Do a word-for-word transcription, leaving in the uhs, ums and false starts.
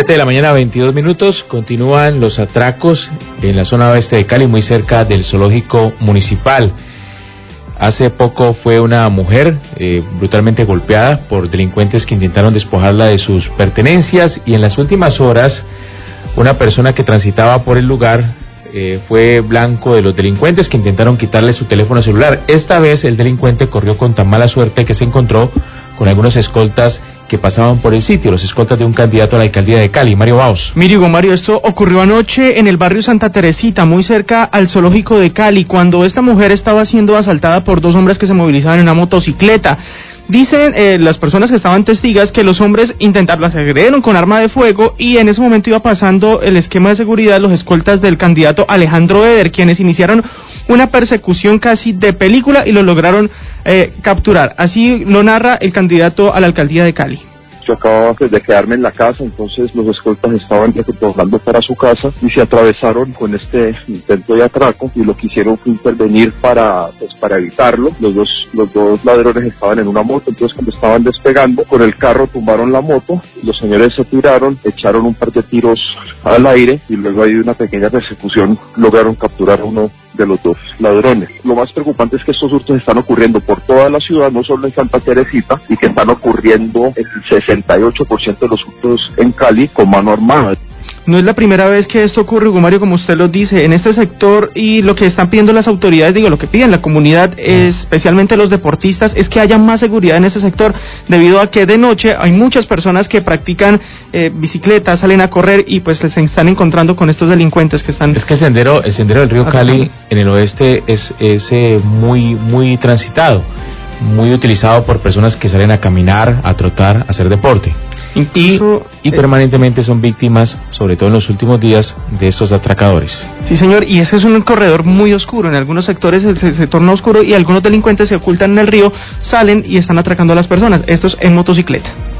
siete de la mañana, veintidós minutos, continúan los atracos en la zona oeste de Cali, muy cerca del zoológico municipal. Hace poco fue una mujer eh, brutalmente golpeada por delincuentes que intentaron despojarla de sus pertenencias, y en las últimas horas una persona que transitaba por el lugar eh, fue blanco de los delincuentes que intentaron quitarle su teléfono celular. Esta vez el delincuente corrió con tan mala suerte que se encontró con algunos escoltas que pasaban por el sitio, los escoltas de un candidato a la alcaldía de Cali, Mario Baos. Mire, Hugo Mario, esto ocurrió anoche en el barrio Santa Teresita, muy cerca al zoológico de Cali, cuando esta mujer estaba siendo asaltada por dos hombres que se movilizaban en una motocicleta. Dicen eh, las personas que estaban testigas que los hombres intentaron, las agredieron con arma de fuego, y en ese momento iba pasando el esquema de seguridad, los escoltas del candidato Alejandro Eder, quienes iniciaron una persecución casi de película y lo lograron eh, capturar. Así lo narra el candidato a la alcaldía de Cali. Yo acababa pues, de quedarme en la casa, entonces los escoltas estaban retornando para su casa y se atravesaron con este intento de atraco, y lo que hicieron fue intervenir para pues, para evitarlo. Los dos los dos ladrones estaban en una moto, entonces cuando estaban despegando con el carro tumbaron la moto, los señores se tiraron, echaron un par de tiros al aire y luego ahí de una pequeña persecución lograron capturar a uno de los dos ladrones. Lo más preocupante es que estos hurtos están ocurriendo por toda la ciudad, no solo en Santa Teresita, y que están ocurriendo el sesenta y ocho por ciento de los hurtos en Cali con mano armada. No es la primera vez que esto ocurre, Hugo Mario, como usted lo dice, en este sector, y lo que están pidiendo las autoridades, digo, lo que piden la comunidad, especialmente los deportistas, es que haya más seguridad en ese sector, debido a que de noche hay muchas personas que practican eh, bicicleta, salen a correr y pues se están encontrando con estos delincuentes que están... Es que el sendero, el sendero del río Cali en el oeste es, es eh, muy, muy transitado, muy utilizado por personas que salen a caminar, a trotar, a hacer deporte. Incluso, y, y permanentemente son víctimas, sobre todo en los últimos días, de estos atracadores. Sí, señor, y ese es un corredor muy oscuro. En algunos sectores se, se torna oscuro y algunos delincuentes se ocultan en el río, salen y están atracando a las personas. Estos en motocicleta.